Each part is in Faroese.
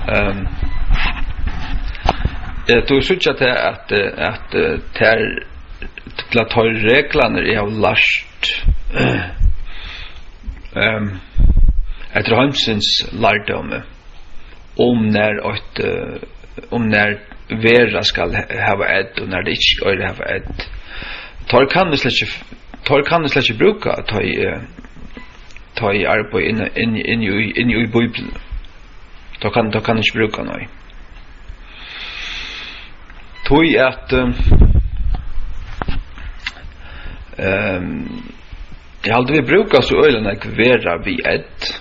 Du syns att till att ha reglerna är av last efter Hansens lärdom om när vera skal hava ett och när det inte är hava ett. Tar kan det släcka bruka ta i arbete in i Bibeln. Då kan inte bruka nej. Tog att jag hade vi brukar så ölen vera vi ett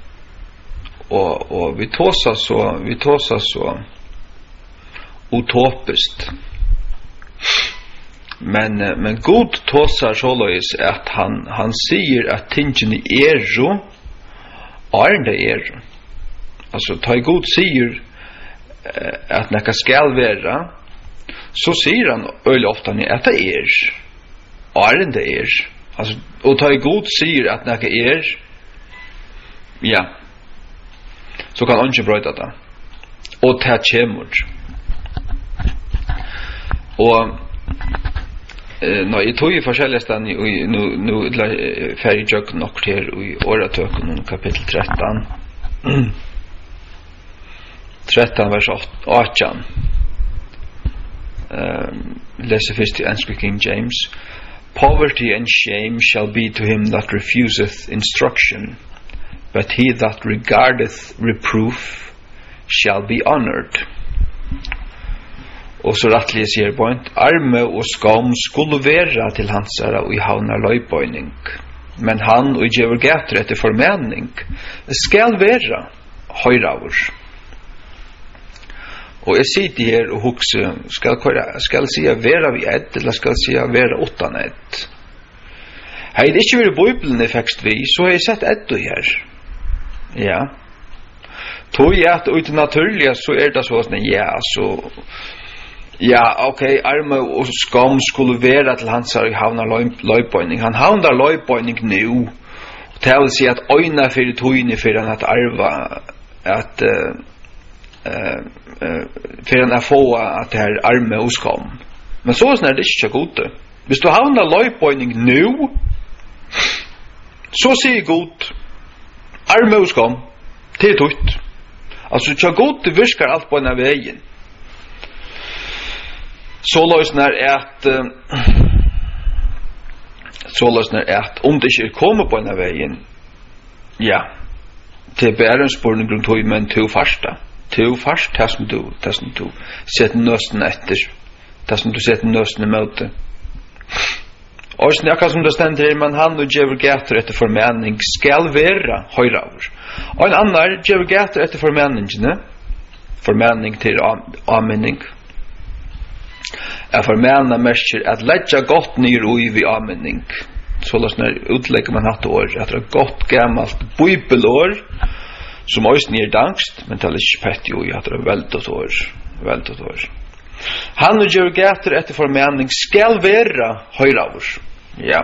och vi tåsar så utopiskt. Men god tåsar således att han säger att tingen är det. Alltså ta god säger att näka skall vara, så säger han öl ofta att det är. Alltså och ta god säger att näka är, ja, så kan han inte bryta det. Och ta kemur. Och när jag tog i forskjellige steder nu färdig jag nok her i åretøken kapitel 13 vers 18 leser først i engelsk King James. Poverty and shame shall be to him that refuseth instruction, but he that regardeth reproof shall be honored. Og så rettelig sier point, arme og skam skulle være til hans æra og i havnar løybøyning. Men han og gjør gætter etter formening skal være høyravur. Og jeg sitter her og hukser, skal si vera vi ett, eller skal si vera utan ett. Hei det ikke vært Bibelen effekst vi, så har jeg sett ett og her. Ja. Tog jeg at ut naturlig, så det sånn, ja, så ja, okej, arme og skam skulle være til hans her i havnar løybøyning. Han havnar løybøyning nu. Det vil si at øyna fyrir tøyne fyrir han at arva at fyrir han at få at det her arme og skam. Men så er det ikke godt. Hvis du havnar løybøyning nu, så sier godt arme og skam til tøyt. Altså, det er godt det virker alt på en veien. Så løsner at om det ikke kommer på denne veien, ja, til bærensborene grunn tog, men til farsta. Til farst, det som du setter nøsten etter, det som du setter nøsten i møte. Og snakka som det stender her, men han og djever gæter etter formening skal være høyravur. Og en annar djever gæter etter formeningene, formening til anmenning, formena merker at leggja godt nyr ui vi anmenning. Så når utlegger man hatt år, at det godt gammalt bibelår, som også nyr dangst, men det ikke pett jo i at det veldet år. Han og gjør gæter etter formening skal være høyravur. Ja.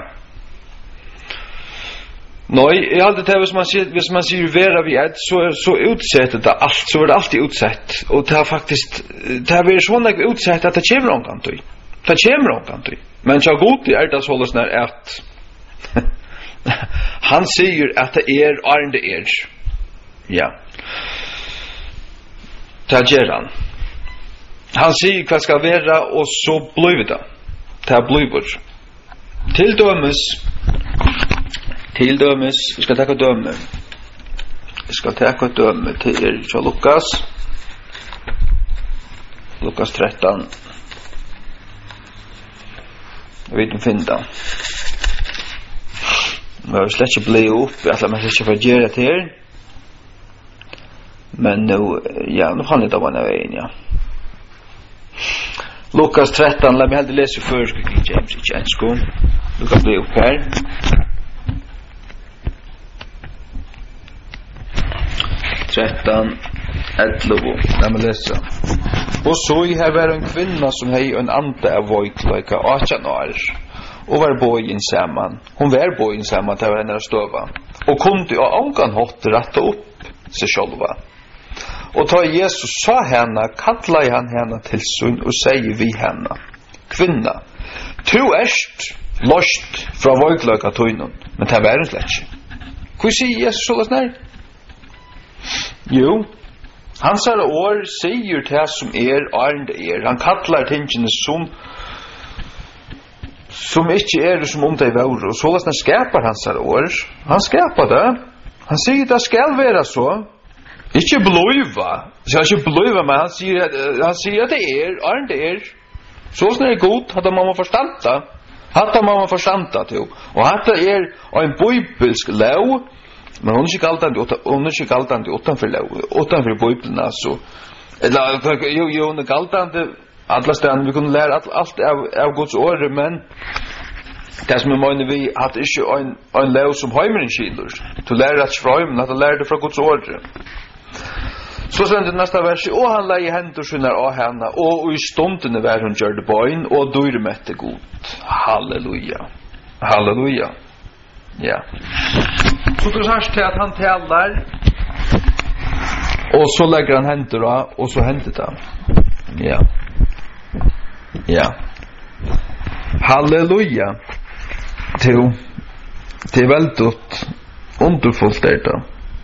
Nei, jeg hadde det hvis man sier vera vi et, så utsetter det alt, så det alltid utsett. Og det faktisk, det har vært sånn ikke utsett at det kommer omkant. Det kommer omkant. Men så godt det sånn at han sier at det er. Ja. Det gjør han. Han sier hva skal være, og så blir det. Det blir. Til dømes, vi skal ta døme. Vi skal ta døme til Lukas 13. Vi kan finne det. Vi har slett ikke blitt opp, jeg tror man ikke får gjøre det her. Men nå, ja, nå kan jeg da være veien, ja. Lukas 13, la meg heldig lese før, King James, ikke en sko. Du kan bli opp her. 13, 11, la meg lese. Og så her var en kvinna som hei en ande av voikleika 18 år, og var bojen saman. Hon var bojen saman til henne støva, og kunde av angan hatt retta opp seg sjálva. Og ta Jesus sa henne, kallar han henne til sin og sier vi henne, kvinna, tu erst lost fra vøgløka tøynun, men det var hun slett ikke. Hva sier Jesus så løsner? Jo, hans år sier det som arnd han kallar tingene som ikke som om det var, og så løsner skapar hans år, han skapar det, han sier det skal være så, ikke bløyva, men han sier at det arnd så løsner det god, hadde man forstanda, hatta man forstanda til, og hatta en bibelsk lov, men hon är inte galtande utanför Bibeln alltså. Eller jo hon är galtande alla ställen vi kunde lära allt av Guds ord, men det som menar vi att inte en lov som heimen skilur. Du lära att från att lära det från Guds ord. Så sen det nästa vers och han lägger händer sina av henne och I stunden var hon gjorde boin och då mätte god. Halleluja. Halleluja. Ja. Så du har till att han talar och så lägger han händer och så händer det. Ja. Ja. Halleluja. Det är väldigt underfullt det.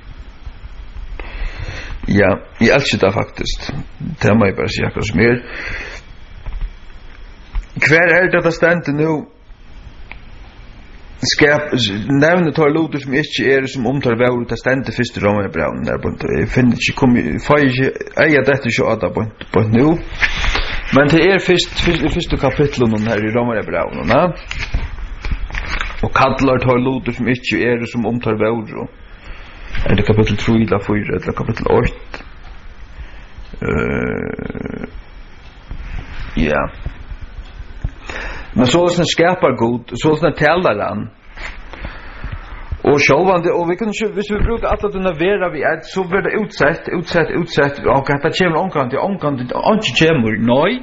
Ja, jag älskar det faktiskt. Det må jag bara säga något mer. Kvar det ständer nu nämna tar låter som inte som omtar väl det ständer första Romarbrevet där på jag finner inte kommer detta så att på nu. Men det första kapitlet här I Romarbrevet, va? Och kallar tar låter som inte som omtar väl det kapitel 3 eller 4 eller kapitel 8. Ja. Men så är det skapar god, så är det talar han. Och självande och vi kan ju hvis vi brukar att den vera vi är så blir det utsatt och att det kommer omkant inte nej.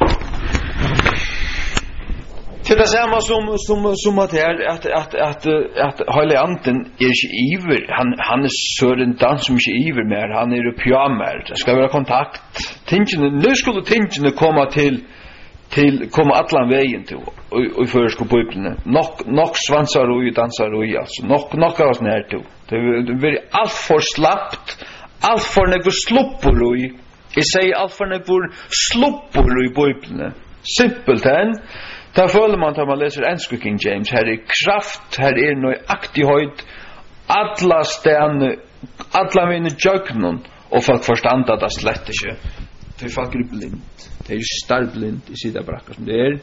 Till det samma som att hela anden inte iver han sören dans som inte iver mer han pyamar det ska vara kontakt tingene nu skulle tingene komma till komma allan vägen till och försko bibeln nok svansar och dansar och alltså nok av oss när det blir allt för slappt allt för något sloppor och I säger allt för något sloppor I bibeln simpelt än. Där följer man tar man läser engelska King James här kraft här nøyaktighet alla stjärnor alla mina jöknon och folk förstår det slett inte för folk blind det är starblind I sida bracka som det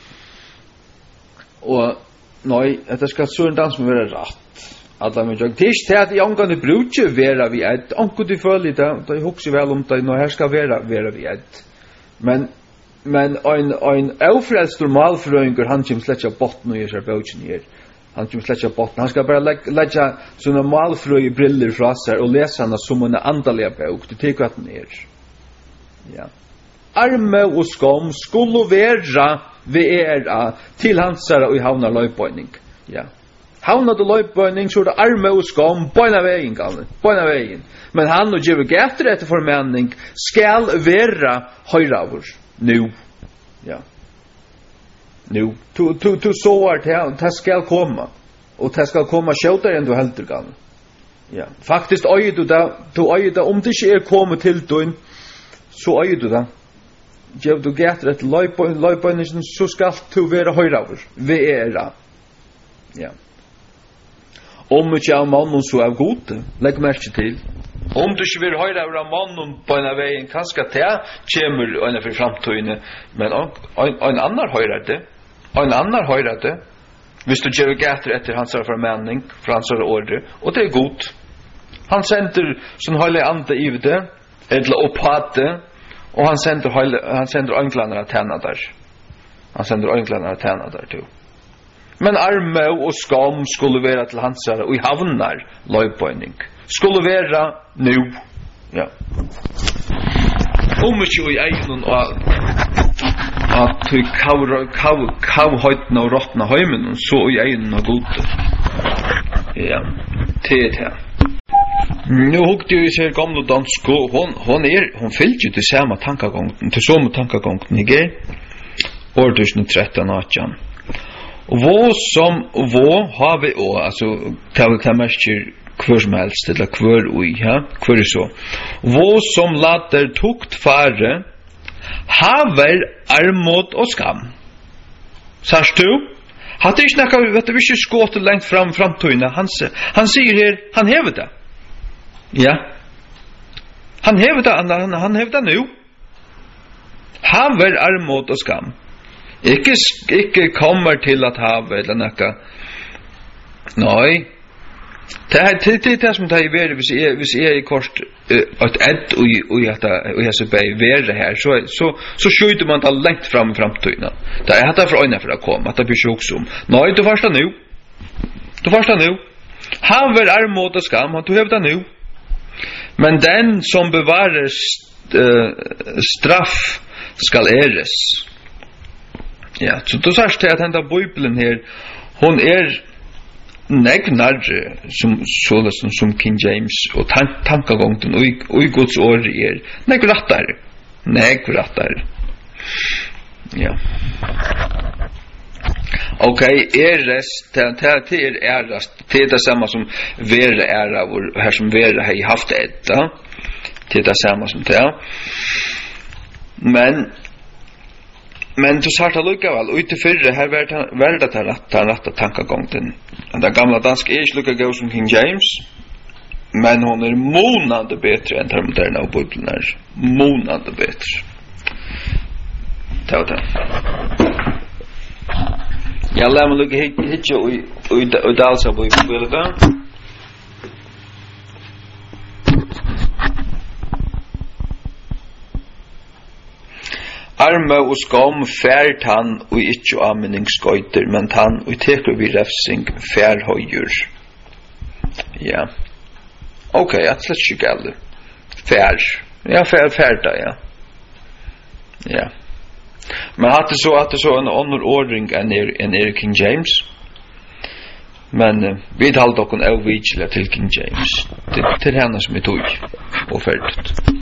och nej det ska så en dans med vara rätt alla mina jöknon det är att jag kan det bruke vara vi ett onkel du följer det jag hoppas väl om det här ska vara vi ett men ein aufrelstur malfrøyngur han kjem sletja botn og er bøkin her. Han kjem sletja botn. Han skal bara leggja såna malfrøy briller fra seg og lesa hana som en andaliga bok. Du tekur at den Ja. Arme og skam skulle vera vera til hansara og havna løypbøyning. Ja. Havna du løypbøyning så det arme og skam bøyna vegin galne. Bøyna vegin. Men han og gjev gætter etter formenning skal vera høyravur. Nu. Ja. Nu. Tu så det skal komma. Och det skal komma skjótare enn du heldur kan. Ja. Faktiskt øyir du det. Du øyir det om det ikke kommet til døgn. Så øyir du det. Gjev du gætter et løypøyningen så skal du være høyraver. Vi Ja. Om ikke av mannen så er god. Legg merke til. Om du ikke vil høre av mannen på en veien, kanskje det kommer en for framtøyene, men en annen hører det. En annen hører det. Hvis du gjør gætter etter hans formenning, for hans ordre, og det godt. Han sender sånn høylig ande I det, eller opphatte, og han sender øynglene av tjene der. Han sender øynglene av tjene der, too. Men arme og skam skulle være til hans og I havnar løypøyning. Skulle være nu. Ja. Om ikke I egen at kav høytene og råttene heimen så I egen og gode. Ja. Det Nu hukte ju sig gamla dansko, hon fyllt ju till samma tankegången, till samma tankegången, ikke? Årtusen 13-18. Vad som har vi alltså ta märker kvar som helst, eller kvar ui, ja? Kvar är så. Vad som later tukt fare, haver armod och skam. Sars du? Har det inte något, vet du, vi inte skått längt framtøyna. Han säger här, han hever det. Ja. Han hever det, han hever det nu. Haver armod och skam. Ikke kommer till att ha eller något. Nej. Det är det som det är värre hvis är i kort att ett och jag så bäj värre här så skjuter man det långt framtøyna. Det är hata för öna för att komma att det blir också om. Nej, du förstår nu. Du förstår nu. Haver armod och skam, du hävdar nu. Men den som bevarar straff skall äres. Ja, så då sägs det att den där Bibeln här, hon negnar som King James och tankegången och i Guds ord negrattar. Ja. Okej, äres till äras, det är det samma som vere ära och här som vere har haft ett, det är det samma som det. Men du sa det lukkavel, og ute fyrre her var det den rette tankegången. Den gamla danska ikke lukka gå som King James, men hon månande bättre än den moderna av Bibeln är. Månande bättre. Ta det. Jag lär mig lukka hitje och dalsa på Bibeln. Arme og skam fært han og ikke anmenningsskøyter, men han og teker vi refsing fær høyur. Ja. Ok, jeg slett ikke gale. Fær. Ja, fær da, ja. Ja. Men hatt det så en annen ordring enn King James. Men vi talte okken avvidgelig til King James. Til henne som tog og ferdigt.